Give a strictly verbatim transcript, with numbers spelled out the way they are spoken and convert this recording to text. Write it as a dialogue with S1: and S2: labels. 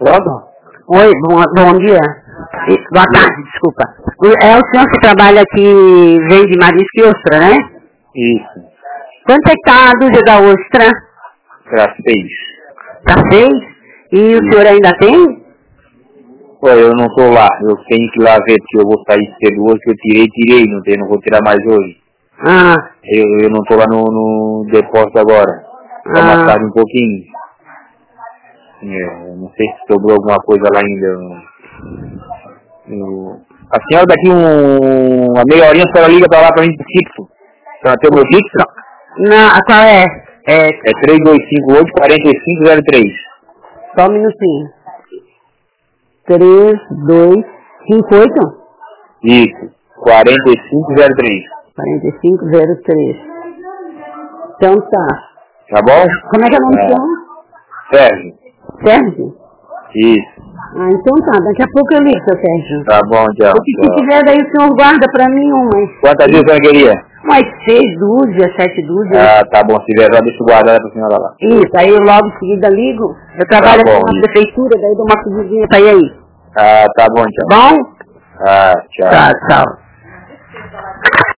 S1: Pronto?
S2: Oi, bom, bom dia. Boa tarde, desculpa. É o senhor que trabalha aqui, vende marisco e ostra, né?
S1: Isso.
S2: Quanto é que tá a dúzia da ostra?
S1: Pra seis.
S2: Tá seis? E o senhor ainda tem?
S1: Ué, eu não tô lá. Eu tenho que ir lá ver se eu vou sair cedo hoje, que eu tirei, tirei, não, tenho, não vou tirar mais hoje.
S2: Ah.
S1: Eu, eu não tô lá no, no depósito agora. Só
S2: Ah.
S1: mais tarde um pouquinho. É, não sei se sobrou alguma coisa lá ainda. Eu... A senhora daqui um, uma meia horinha a senhora liga pra lá pra mim pro fixo. A senhora tem o meu fixo?
S2: Não, a qual é? É,
S1: é três dois cinco oito, quatro cinco zero três.
S2: Só um minutinho. três, dois, cinco, oito?
S1: Isso, quatro cinco zero três.
S2: quatro cinco zero três. Então tá.
S1: Tá bom?
S2: Como é que é o nome do
S1: É.
S2: senhor?
S1: Sérgio.
S2: Sérgio?
S1: Isso.
S2: Ah, então tá. Daqui a pouco eu ligo, seu Sérgio.
S1: Tá bom, tchau.
S2: Se, se tiver daí, o senhor guarda pra mim umas...
S1: Quantas vezes a senhora queria?
S2: Umas seis dúzias, sete dúzias.
S1: Ah, tá bom. Se tiver, já deixa eu guardar pra senhora lá.
S2: Isso, aí eu logo em seguida ligo. Eu trabalho
S1: Tá bom,
S2: aqui na
S1: isso.
S2: prefeitura, daí dou uma fugidinha pra ir aí.
S1: Ah, tá bom, tchau.
S2: Bom?
S1: Ah, tchau.
S2: Tá, tchau.